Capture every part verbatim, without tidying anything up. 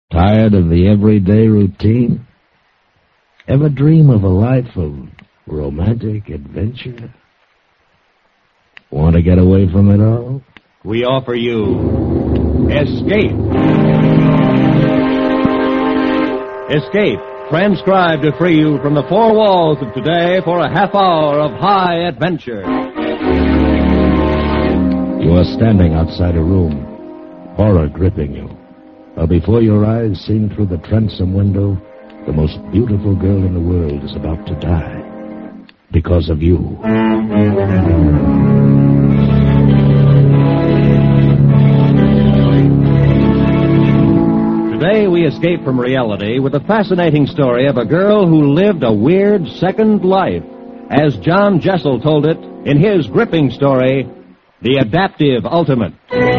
Tired of the everyday routine? Ever dream of a life of romantic adventure? Want to get away from it all? We offer you Escape. Escape, transcribed to free you from the four walls of today for a half hour of high adventure. You are standing outside a room, horror gripping you. While before your eyes, seen through the transom window, the most beautiful girl in the world is about to die. Because of you. Today we escape from reality with a fascinating story of a girl who lived a weird second life, as John Jessel told it in his gripping story, The Adaptive Ultimate.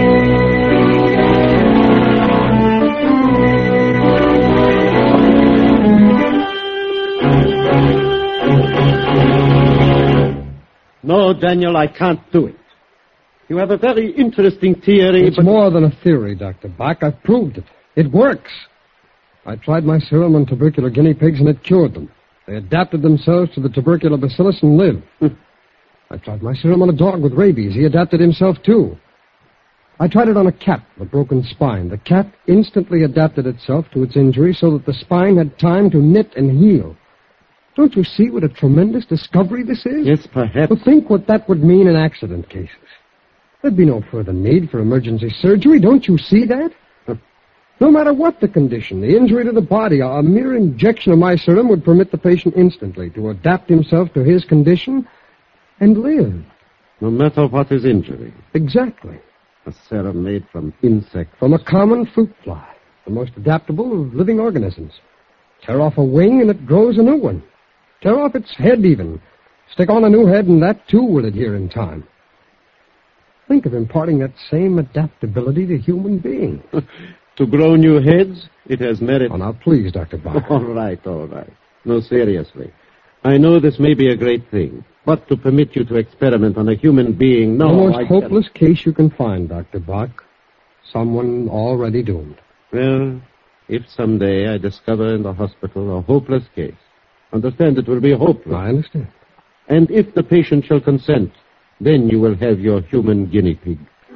No, Daniel, I can't do it. You have a very interesting theory, It's but... more than a theory, Doctor Bach. I've proved it. It works. I tried my serum on tubercular guinea pigs, and it cured them. They adapted themselves to the tubercular bacillus and lived. I tried my serum on a dog with rabies. He adapted himself, too. I tried it on a cat with a broken spine. The cat instantly adapted itself to its injury so that the spine had time to knit and heal. Don't you see what a tremendous discovery this is? Yes, perhaps. Well, think what that would mean in accident cases. There'd be no further need for emergency surgery. Don't you see that? No matter what the condition, the injury to the body, a mere injection of my serum would permit the patient instantly to adapt himself to his condition and live. No matter what his injury. Exactly. A serum made from insects. From a common fruit fly, the most adaptable of living organisms. Tear off a wing and it grows a new one. Tear off its head even. Stick on a new head and that too will adhere in time. Think of imparting that same adaptability to human beings. To grow new heads, it has merit. Oh, now, please, Doctor Bach. All right, all right. No, seriously. I know this may be a great thing, but to permit you to experiment on a human being, no, The most I hopeless case you can find, Doctor Bach. Someone already doomed. Well, if someday I discover in the hospital a hopeless case, understand it will be hopeless. I understand. And if the patient shall consent, then you will have your human guinea pig.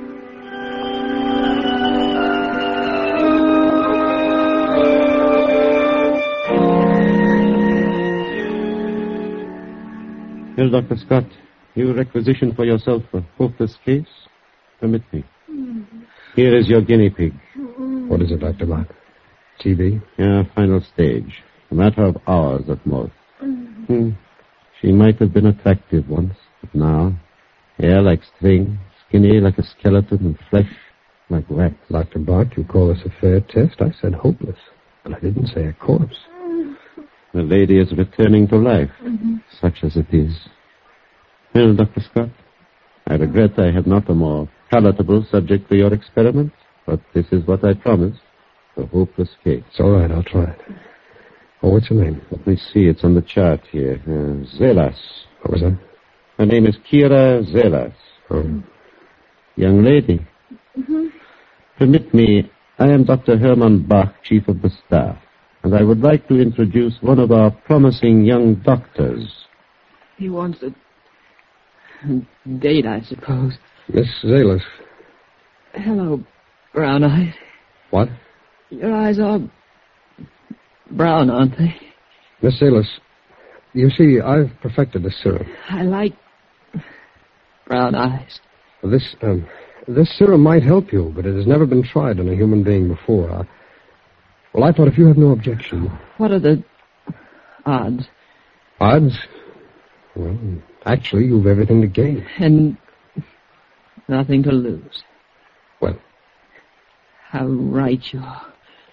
Well, Doctor Scott, you requisition for yourself a hopeless case? Permit me. Here is your guinea pig. What is it, Doctor Bach? T B? Yeah, final stage. A matter of hours at most. Hmm. She might have been attractive once, but now, hair like string, skinny like a skeleton, and flesh like wax. Doctor Bach, you call this a fair test? I said hopeless, and I didn't say a corpse. The lady is returning to life, mm-hmm. such as it is. Well, Doctor Scott, I regret I have not a more palatable subject for your experiment, but this is what I promised, a hopeless case. It's all right, I'll try it. Oh, what's her name? Let me see, it's on the chart here. Uh, Zelas. What was that? Her name is Kira Zelas. Oh. Young lady. Mm-hmm. Permit me, I am Doctor Hermann Bach, Chief of the Staff, and I would like to introduce one of our promising young doctors. He wants a date, I suppose. Miss Zalis. Hello, Brown Eyes. What? Your eyes are brown, aren't they? Miss Zalis, you see, I've perfected a serum. I like brown eyes. Well, this, um, this serum might help you, but it has never been tried on a human being before. I, well, I thought if you have no objection... What are the odds? Odds? Well, actually, you've everything to gain. And nothing to lose. Well? How right you are.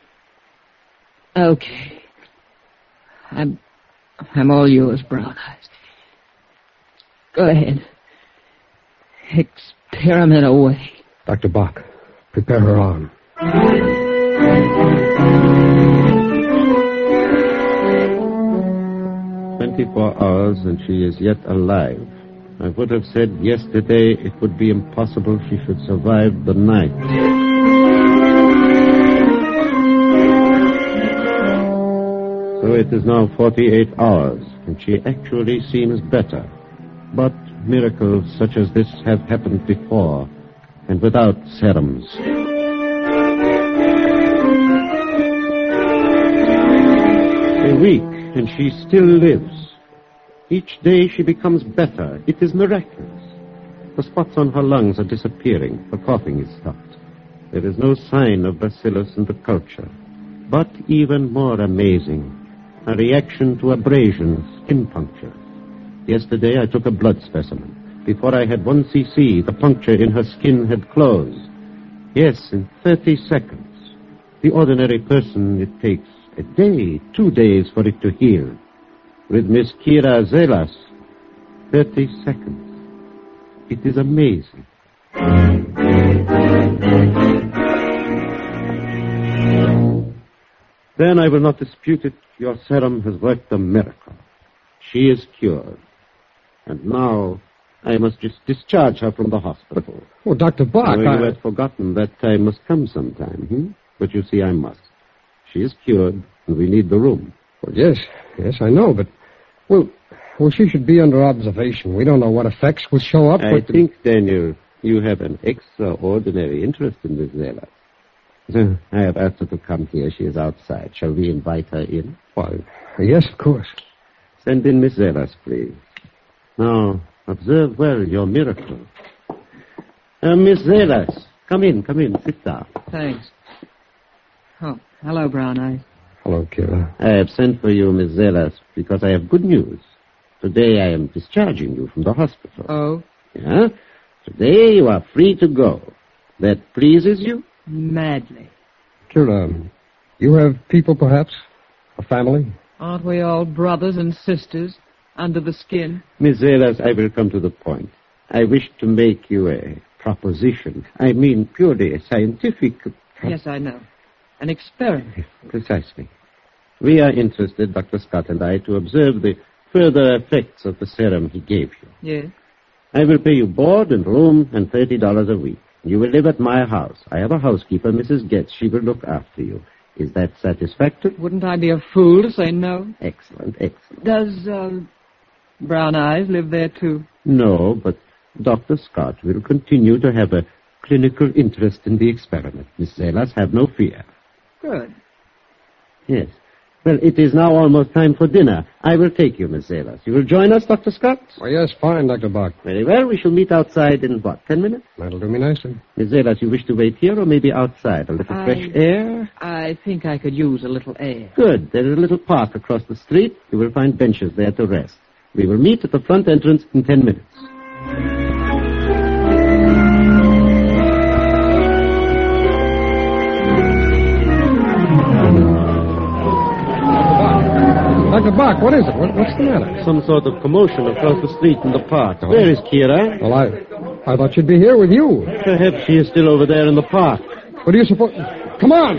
Okay. I'm... I'm all yours, Brown Eyes. Go ahead. Experiment away. Doctor Bach, prepare her arm. Twenty-four hours and she is yet alive. I would have said yesterday it would be impossible she should survive the night. it is now forty-eight hours, and she actually seems better. But miracles such as this have happened before, and without serums. A week, and she still lives. Each day she becomes better. It is miraculous. The spots on her lungs are disappearing. Her coughing is stopped. There is no sign of bacillus in the culture. But even more amazing, a reaction to abrasions, skin punctures. Yesterday I took a blood specimen. Before I had one cc, the puncture in her skin had closed. Yes, in thirty seconds. The ordinary person, it takes a day, two days for it to heal. With Miss Kira Zelas, thirty seconds. It is amazing. Then I will not dispute it. Your serum has worked a miracle. She is cured. And now I must just discharge her from the hospital. Oh, Doctor Bach, oh, I... You had forgotten that time must come sometime, hmm? But you see, I must. She is cured, and we need the room. Well, yes, yes, I know, but... Well, well, she should be under observation. We don't know what effects will show up. I but... think, Daniel, you have an extraordinary interest in Miss Zela. So I have asked her to come here. She is outside. Shall we invite her in? Why, yes, of course. Send in Miss Zelas, please. Now, observe well your miracle. Uh, Miss Zelas, come in, come in. Sit down. Thanks. Oh, hello, Brown Eyes. Hello, Kira. I have sent for you, Miss Zelas, because I have good news. Today I am discharging you from the hospital. Oh? Yeah? Today you are free to go. That pleases you? Madly. Kira, you have people, perhaps? A family? Aren't we all brothers and sisters under the skin? Miss Zelas, I will come to the point. I wish to make you a proposition. I mean purely a scientific... Yes, I know. An experiment. Precisely. We are interested, Doctor Scott and I, to observe the further effects of the serum he gave you. Yes. I will pay you board and room and thirty dollars a week. You will live at my house. I have a housekeeper, Missus Getz. She will look after you. Is that satisfactory? Wouldn't I be a fool to say no? Excellent, excellent. Does, uh, Brown Eyes live there, too? No, but Doctor Scott will continue to have a clinical interest in the experiment. Miss Zelas, have no fear. Good. Yes. Well, it is now almost time for dinner. I will take you, Miss Zelas. You will join us, Doctor Scott? Oh, yes, fine, Doctor Bach. Very well. We shall meet outside in, what, ten minutes? That'll do me nicely. Miss Zelas, you wish to wait here or maybe outside? A little I- fresh air? I think I could use a little air. Good. There is a little park across the street. You will find benches there to rest. We will meet at the front entrance in ten minutes. Doctor Bach, what is it? What, what's the matter? Some sort of commotion across the street in the park. Where is Kira? Well, I, I thought she'd be here with you. Perhaps she is still over there in the park. What do you suppose? Come on!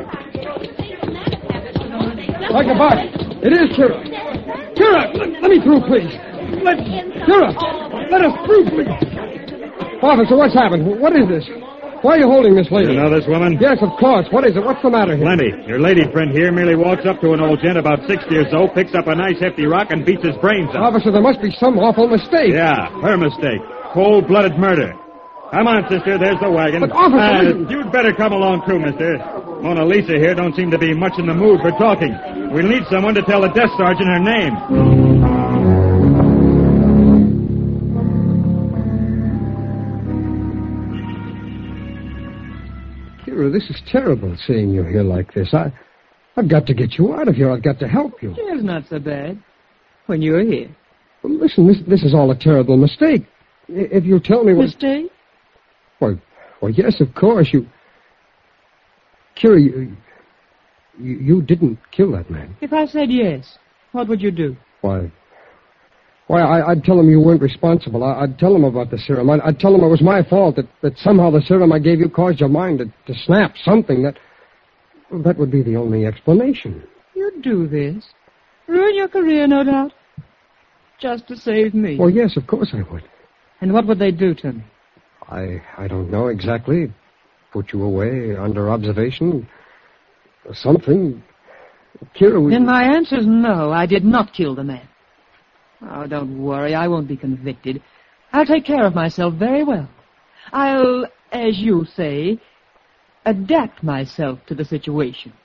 Doctor Bach, it is Kira. Kira, let, let me through, please. Let, Kira, let us through, please. Officer, what's happened? What is this? Why are you holding this lady? You know this woman? Yes, of course. What is it? What's the matter here? Plenty. Your lady friend here merely walks up to an old gent about sixty or so, picks up a nice hefty rock, and beats his brains out. Officer, there must be some awful mistake. Yeah, her mistake. Cold-blooded murder. Come on, sister. There's the wagon. But, officer, Uh, listen- you'd better come along, too, mister. Mona Lisa here don't seem to be much in the mood for talking. We'll need someone to tell the desk sergeant her name. Kira, this is terrible, seeing you here like this. I, I've got to get you out of here. I've got to help you. It's not so bad. When you're here. Well, listen, this, this is all a terrible mistake. I- If you'll tell me what... Mistake? Well, well, yes, of course, you... Kira, you, you, you didn't kill that man. If I said yes, what would you do? Why? Why, I, I'd tell him you weren't responsible. I, I'd tell him about the serum. I'd, I'd tell him it was my fault, that, that somehow the serum I gave you caused your mind to, to snap, something that... Well, that would be the only explanation. You'd do this. Ruin your career, no doubt. Just to save me. Well, yes, of course I would. And what would they do to me? I, I don't know exactly. Put you away under observation. Or something. Kira, we... Then my answer's no, I did not kill the man. Oh, don't worry, I won't be convicted. I'll take care of myself very well. I'll, as you say, adapt myself to the situation.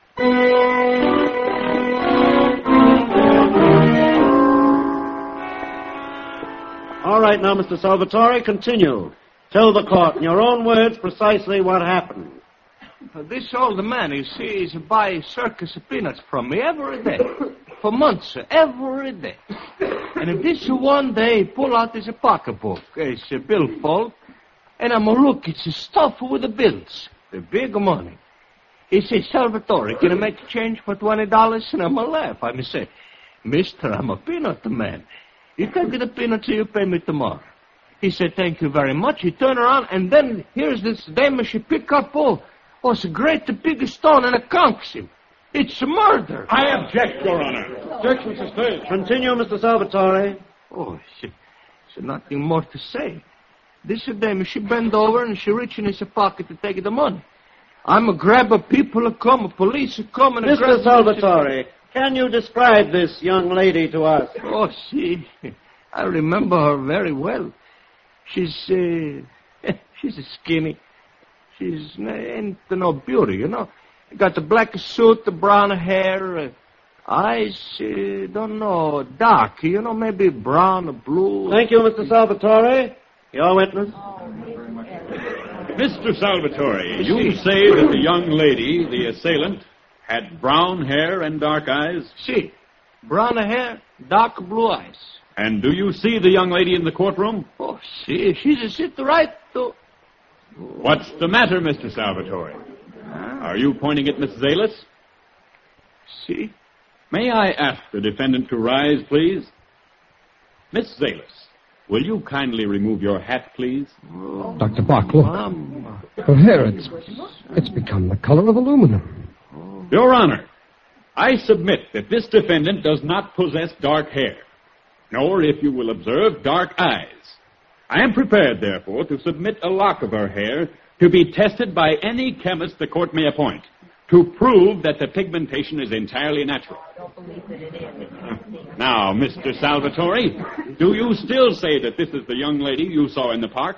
All right, now, Mister Salvatore, continue. Tell the court in your own words precisely what happened. Uh, This old man, you see, is buy circus of peanuts from me every day. For months, uh, every day. And this one day, pull out his pocketbook. It's a billfold. And I'm a look, it's a stuff with the bills. The big money. He says, Salvatore, can I make a change for twenty dollars? And I'm a laugh. I say, mister, I'm a peanut man. You can get a peanut till you pay me tomorrow. He said, thank you very much. He turned around, and then here's this dame, she pick up all. Oh, it's a great big stone, and it conks him. It's a murder. I object, Your Honor. Objection sustained. Continue, Mister Salvatore. Oh, she, she nothing more to say. This dame, she bend over, and she reach in his pocket to take the money. I'm a grab a people a come, a police a come, and a Mister grab... Salvatore, can you describe this young lady to us? Oh, see, I remember her very well. She's, uh, she's skinny. She's uh, ain't no beauty, you know. Got the black suit, the brown hair, uh, eyes, uh, don't know, dark, you know, maybe brown or blue. Thank you, Mister Salvatore. Your witness. Mister Salvatore, you say that the young lady, the assailant, had brown hair and dark eyes? See, brown hair, dark blue eyes. And do you see the young lady in the courtroom? Oh, see, she's a sit right to... What's the matter, Mister Salvatore? Are you pointing at Miss Zalis? See? May I ask the defendant to rise, please? Miss Zalis, will you kindly remove your hat, please? Doctor Bach, look. Mama. Her hair, it's, it's become the color of aluminum. Your Honor, I submit that this defendant does not possess dark hair, nor, if you will observe, dark eyes. I am prepared, therefore, to submit a lock of her hair to be tested by any chemist the court may appoint to prove that the pigmentation is entirely natural. Now, Mister Salvatore, do you still say that this is the young lady you saw in the park?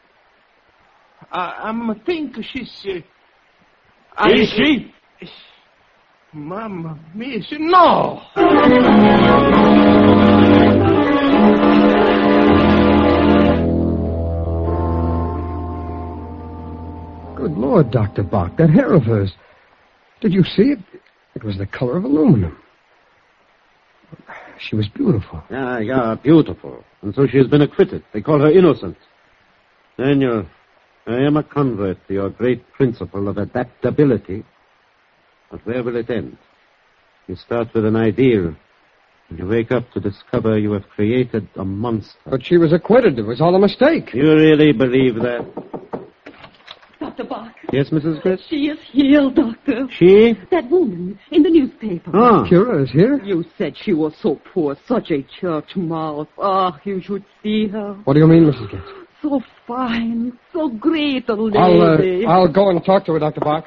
I, I'm think she's... Uh, Is I, she? Mamma mia, she, no! Good Lord, Doctor Bach, that hair of hers. Did you see it? It was the color of aluminum. She was beautiful. Yeah, yeah, beautiful. And so she has been acquitted. They call her innocent. Daniel, I am a convert to your great principle of adaptability. But where will it end? You start with an ideal, and you wake up to discover you have created a monster. But she was acquitted. It was all a mistake. You really believe that? Doctor Bach. Yes, Missus Gritz? She is here, Doctor. She? That woman in the newspaper. Ah. Kira is here? You said she was so poor, such a church mouse. Ah, you should see her. What do you mean, Missus Gritz? So fine, so great a lady. I'll, uh, I'll go and talk to her, Doctor Bach.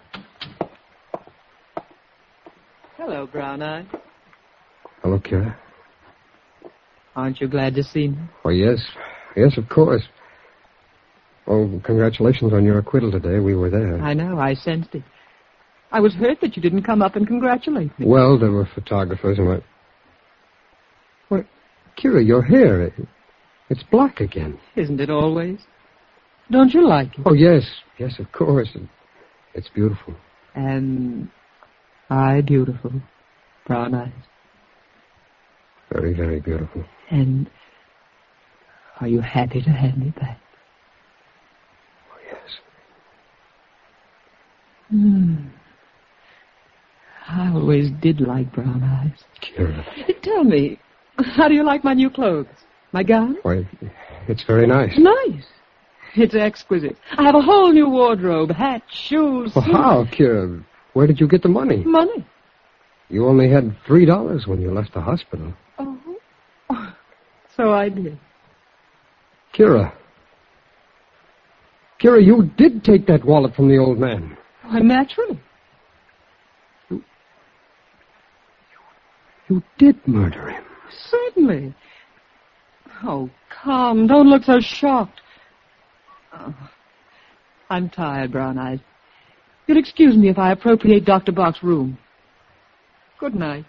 Hello, Brown Eye. Hello, Kira. Aren't you glad to see me? Oh, yes. Yes, of course. Oh, congratulations on your acquittal today. We were there. I know, I sensed it. I was hurt that you didn't come up and congratulate me. Well, there were photographers and what... What? Kira, your hair, it, it's black again. Isn't it always? Don't you like it? Oh, yes. Yes, of course. It's beautiful. And I beautiful. Brown eyes. Very, very beautiful. And are you happy to have me back? Oh, yes. Hmm. I always did like brown eyes. Kira. Tell me, how do you like my new clothes? My gown? Why, it's very nice. Nice. It's exquisite. I have a whole new wardrobe, hat, shoes. Well, how, Kira? Where did you get the money? Money. You only had three dollars when you left the hospital. Oh. Oh. So I did. Kira. Kira, you did take that wallet from the old man. Why, naturally. You did murder him. Certainly. Oh, come. Don't look so shocked. Oh, I'm tired, Brown Eyes. You'll excuse me if I appropriate Doctor Bach's room. Good night.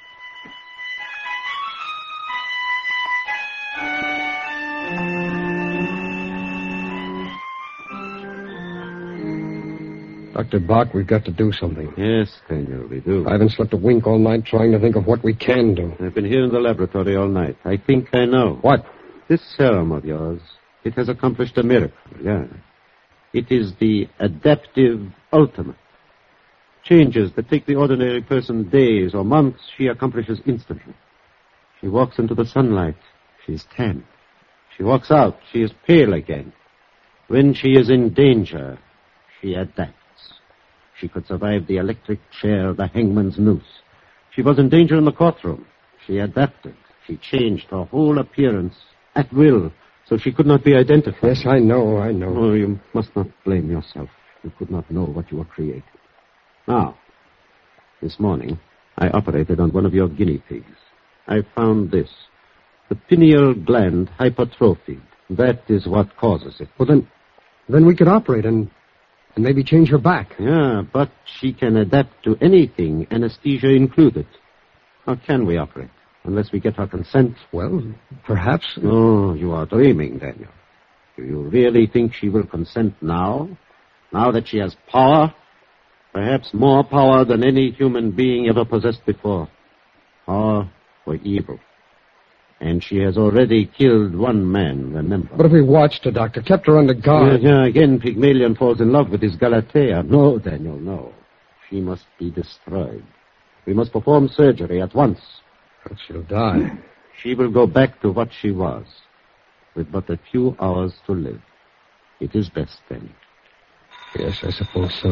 Doctor Bach, we've got to do something. Yes, Daniel, we do. I haven't slept a wink all night trying to think of what we can do. I've been here in the laboratory all night. I think I know. What? This serum of yours, it has accomplished a miracle, yeah. It is the adaptive ultimate. Changes that take the ordinary person days or months, she accomplishes instantly. She walks into the sunlight, she's tan. She walks out, she is pale again. When she is in danger, she adapts. She could survive the electric chair, the hangman's noose. She was in danger in the courtroom. She adapted. She changed her whole appearance at will, so she could not be identified. Yes, I know, I know. Oh, you must not blame yourself. You could not know what you were creating. Now, this morning, I operated on one of your guinea pigs. I found this. The pineal gland hypertrophied. That is what causes it. Well, then, then we could operate and, and maybe change her back. Yeah, but she can adapt to anything, anesthesia included. How can we operate? Unless we get her consent. Well, perhaps. Oh, you are dreaming, Daniel. Do you really think she will consent now? Now that she has power? Perhaps more power than any human being ever possessed before. Power for evil. And she has already killed one man, remember. But if we watched her, Doctor, kept her under guard... Yeah, yeah, again, Pygmalion falls in love with his Galatea. No, Daniel, no. She must be destroyed. We must perform surgery at once. But she'll die. She will go back to what she was, with but a few hours to live. It is best, then. Yes, I suppose so.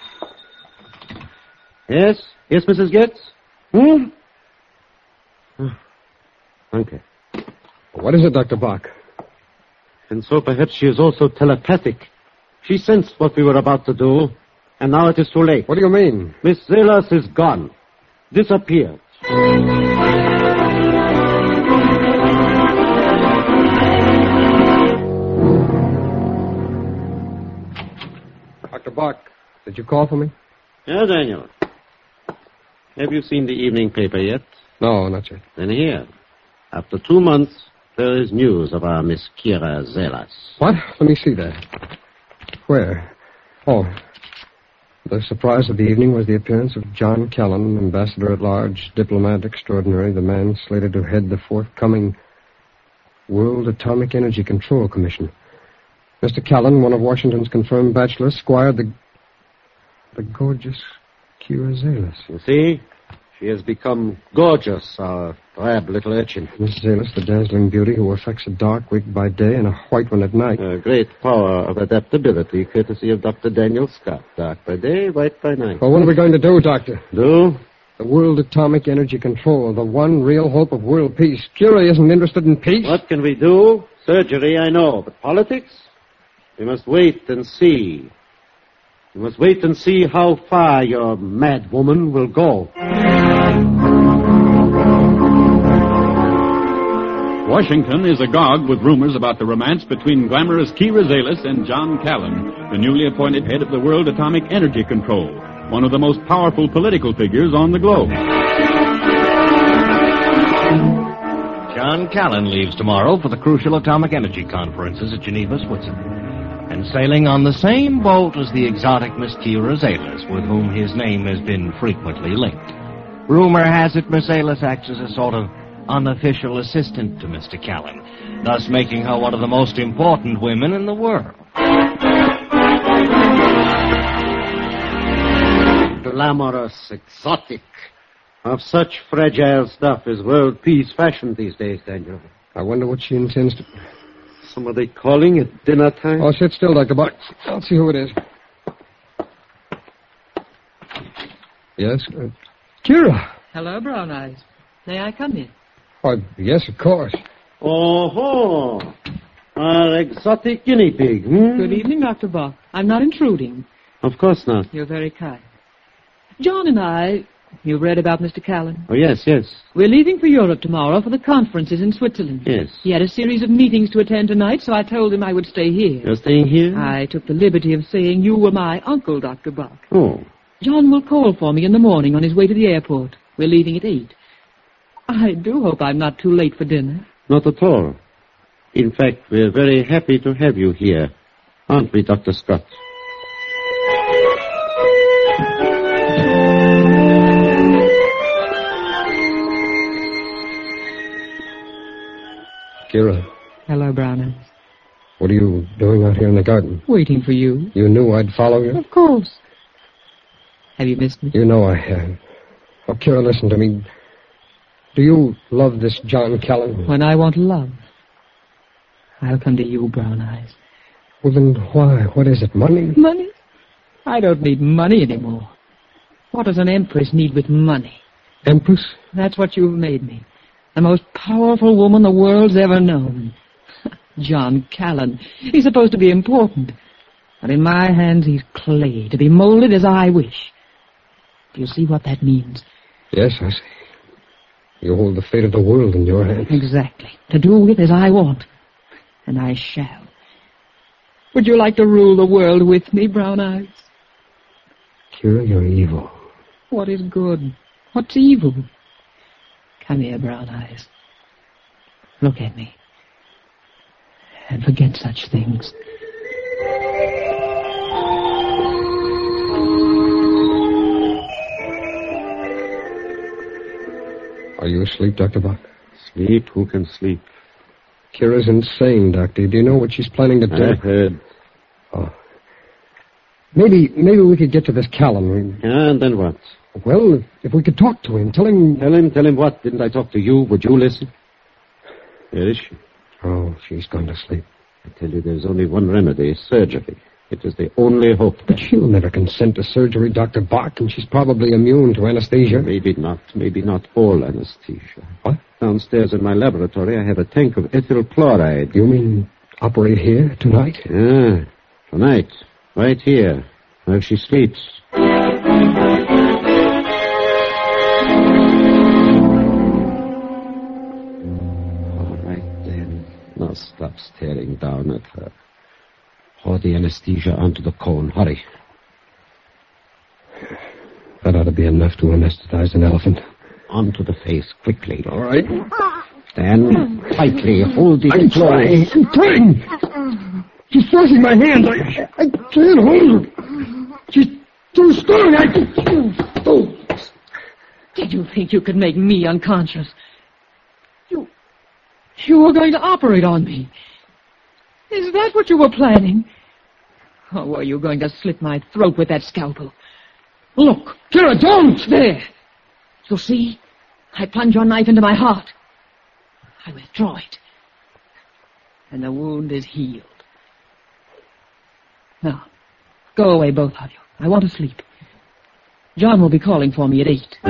Yes? Yes, Missus Getz? Hmm? Okay. What is it, Doctor Bach? And so perhaps she is also telepathic. She sensed what we were about to do, and now it is too late. What do you mean? Miss Zelas is gone. Disappeared. Doctor Bach, did you call for me? Yeah, Daniel. Have you seen the evening paper yet? No, not yet. Then here. After two months, there is news of our Miss Kira Zelas. What? Let me see that. Where? Oh. The surprise of the evening was the appearance of John Callan, ambassador at large, diplomat extraordinary, the man slated to head the forthcoming World Atomic Energy Control Commission. Mister Callan, one of Washington's confirmed bachelors, squired the the gorgeous Kira Zelas. You see? She has become gorgeous, our drab little urchin. Miss Zelas, the dazzling beauty who affects a dark wig by day and a white one at night. A great power of adaptability, courtesy of Doctor Daniel Scott. Dark by day, white by night. Well, what are we going to do, Doctor? Do? The World Atomic Energy Control, the one real hope of world peace. Kira isn't interested in peace. What can we do? Surgery, I know. But politics? We must wait and see. We must wait and see how far your mad woman will go. Washington is agog with rumors about the romance between glamorous Kira Zelas and John Callan, the newly appointed head of the World Atomic Energy Control, one of the most powerful political figures on the globe. John Callan leaves tomorrow for the crucial atomic energy conferences at Geneva, Switzerland, and sailing on the same boat as the exotic Miss Kira Zelas, with whom his name has been frequently linked. Rumor has it Miss Zelas acts as a sort of unofficial assistant to Mister Callan, thus making her one of the most important women in the world. Glamorous, exotic. Of such fragile stuff is world peace fashioned these days, Daniel. I wonder what she intends to... Somebody calling at dinner time? Oh, sit still, Doctor Bach. I'll see who it is. Yes? Uh, Kira. Hello, Brown Eyes. May I come in? Oh, yes, of course. Oh-ho. Our exotic guinea pig, hmm? Good evening, Doctor Bach. I'm not intruding. Of course not. You're very kind. John and I, You've read about Mister Callan? Oh, yes, yes. We're leaving for Europe tomorrow for the conferences in Switzerland. Yes. He had a series of meetings to attend tonight, so I told him I would stay here. You're staying here? I took the liberty of saying you were my uncle, Doctor Buck. Oh. John will call for me in the morning on his way to the airport. We're leaving at eight. I do hope I'm not too late for dinner. Not at all. In fact, we're very happy to have you here. Aren't we, Doctor Scott? Kira, Hello, Brown Eyes. what are you doing out here in the garden? Waiting for you. You knew I'd follow you? Of course. Have you missed me? You know I have. Oh, Kira, listen to me. Do you love this John Callan? When I want love, I'll come to you, Brown Eyes. Well, then why? What is it, money? Money? I don't need money anymore. What does an empress need with money? Empress? That's what you've made me. The most powerful woman the world's ever known. John Callan. He's supposed to be important. But in my hands, he's clay, to be molded as I wish. Do you see what that means? Yes, I see. You hold the fate of the world in your hands. Exactly. To do with as I want. And I shall. Would you like to rule the world with me, Brown Eyes? Kira, you're evil. What is good? What's evil? Come here, Brown Eyes. Look at me. And forget such things. Are you asleep, Doctor Buck? Sleep? Who can sleep? Kira's insane, Doctor. Do you know what she's planning to do? I've heard. Oh. Maybe, maybe we could get to this Callan. We... And then what? Well, if, if we could talk to him, tell him... Tell him, tell him what? Didn't I talk to you? Would you listen? Where is she? Oh, she's gone to sleep. I tell you, there's only one remedy, surgery. It is the only hope. But she'll never consent to surgery, Doctor Bach, and she's probably immune to anesthesia. Maybe not. Maybe not all anesthesia. What? Downstairs in my laboratory, I have a tank of ethyl chloride. You mean operate here tonight? Yeah, tonight. Right here, where she sleeps. Now stop staring down at her. Pour the anesthesia onto the cone. Hurry. That ought to be enough to anesthetize an elephant. Onto the face, quickly. All right. Stand tightly. Hold the... I'm trying. I'm trying. She's forcing my hands. I, I can't hold her. She's too strong. I... Oh. Did you think you could make me unconscious? You... You were going to operate on me. Is that what you were planning? Or were you going to slit my throat with that scalpel? Look. Kira, don't! There. You see? I plunge your knife into my heart. I withdraw it. And the wound is healed. Now, go away, both of you. I want to sleep. John will be calling for me at eight.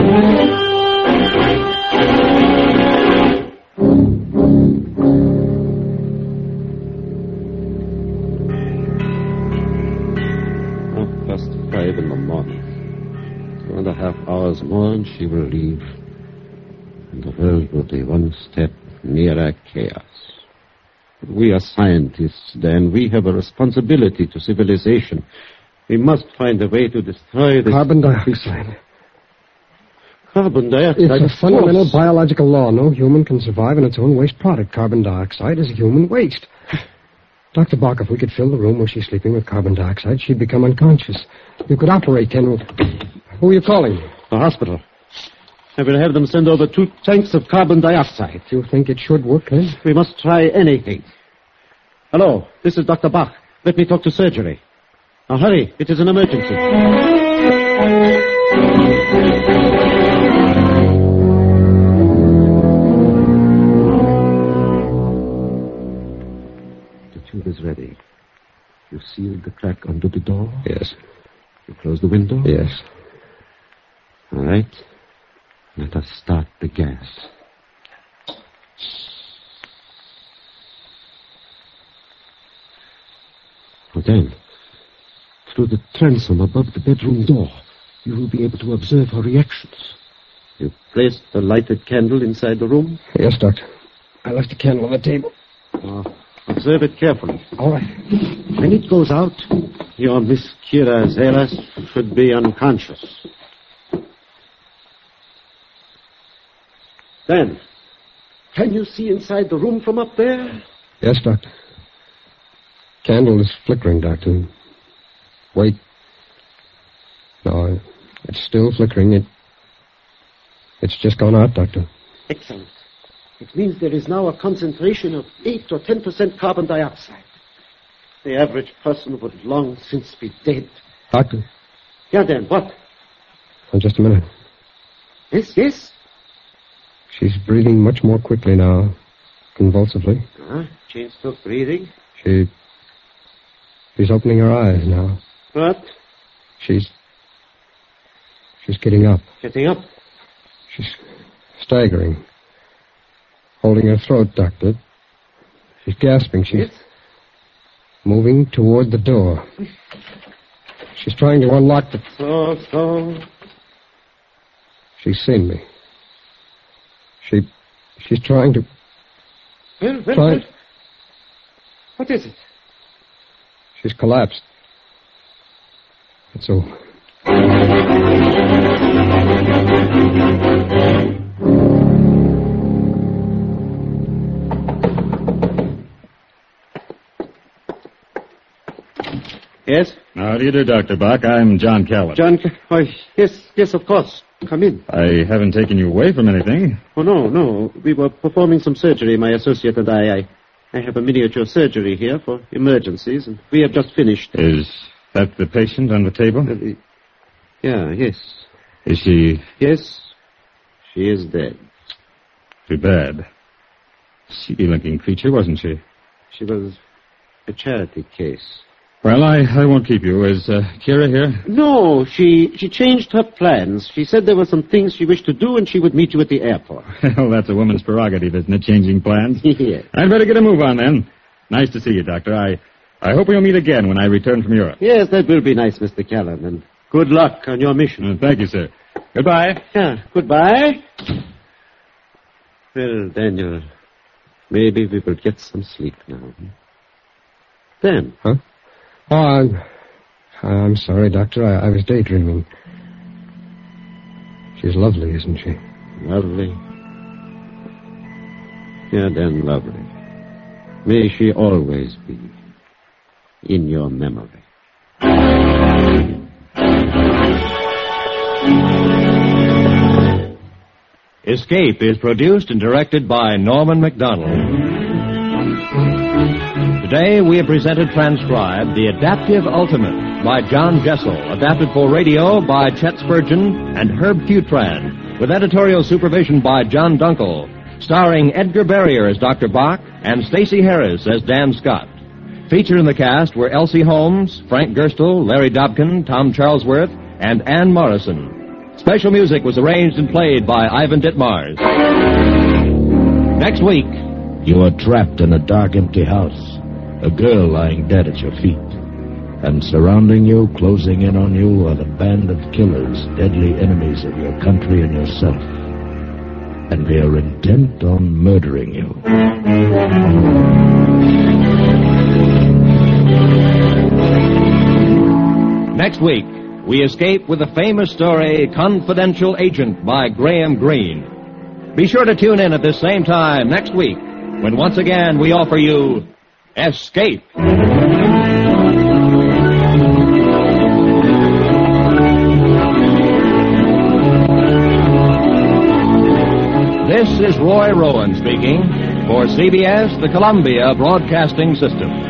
Half past five in the morning. Two and a half hours more and she will leave. And the world will be one step nearer chaos. We are scientists, then. We have a responsibility to civilization. We must find a way to destroy this... Carbon dioxide. Carbon dioxide? It's a fundamental biological law. No human can survive in its own waste product. Carbon dioxide is human waste. Doctor Bach, if we could fill the room where she's sleeping with carbon dioxide, she'd become unconscious. You could operate, then. Who are you calling? The hospital. I will have them send over two tanks of carbon dioxide. Do you think it should work, then? We must try anything. Hello, this is Doctor Bach. Let me talk to surgery. Now hurry, it is an emergency. The tube is ready. You sealed the crack under the door? Yes. You closed the window? Yes. All right. Let us start the gas. Well, then, through the transom above the bedroom door, You will be able to observe her reactions. You placed the lighted candle inside the room? Yes, Doctor. I left the candle on the table. Oh, observe it carefully. All right. When it goes out, your Miss Kira Zelas should be unconscious. Dan, can you see inside the room from up there? Yes, Doctor. Candle is flickering, Doctor. Wait. No, it's still flickering. It, it's just gone out, Doctor. Excellent. It means there is now a concentration of eight or ten percent carbon dioxide. The average person would long since be dead. Doctor. Yeah, Dan, what? Oh, just a minute. Yes, yes? She's breathing much more quickly now, convulsively. Ah, changed of breathing. She... She's opening her eyes now. What? She's... She's getting up. Getting up? She's staggering. Holding her throat, Doctor. She's gasping. She's Yes? moving toward the door. She's trying to unlock the... So, so... She's seen me. She... She's trying to... Well, well, Try- well. What is it? She's collapsed. It's over. Yes? How do you do, Doctor Bach? I'm John Callan. John... Oh, yes, yes, of course. Come in. I haven't taken you away from anything. Oh, no, no. We were performing some surgery, my associate and I. I, I have a miniature surgery here for emergencies, and we have just finished. Is that the patient on the table? Uh, the- yeah, yes. Is she Yes, she is dead. too bad? Seedy-looking creature, wasn't she? She was a charity case. Well, I, I won't keep you. Is uh, Kira here? No, she she changed her plans. She said there were some things she wished to do, and she would meet you at the airport. Well, that's a woman's prerogative, isn't it, changing plans? Yes. I'd better get a move on, then. Nice to see you, Doctor. I, I hope we'll meet again when I return from Europe. Yes, that will be nice, Mister Callan, and good luck on your mission. Uh, thank you, sir. Goodbye. Yeah, goodbye. Well, Daniel, maybe we will get some sleep now. Then, Huh? Oh, I'm... I'm sorry, Doctor. I, I was daydreaming. She's lovely, isn't she? lovely. Yeah, then lovely. May she always be in your memory. Escape is produced and directed by Norman MacDonald. Today we have presented transcribed The Adaptive Ultimate by John Jessel, adapted for radio by Chet Spurgeon and Herb Futran, with editorial supervision by John Dunkel, starring Edgar Barrier as Doctor Bach and Stacey Harris as Dan Scott. Featured in the cast were Elsie Holmes, Frank Gerstle, Larry Dobkin, Tom Charlesworth, and Ann Morrison. Special music was arranged and played by Ivan Ditmars. Next week, You are trapped in a dark, empty house. A girl lying dead at your feet. And surrounding you, closing in on you, are the band of killers, deadly enemies of your country and yourself. And they are intent on murdering you. next week, we escape with the famous story Confidential Agent by Graham Greene. Be sure to tune in at this same time next week, when once again we offer you Escape. This is Roy Rowan speaking for C B S, the Columbia Broadcasting System.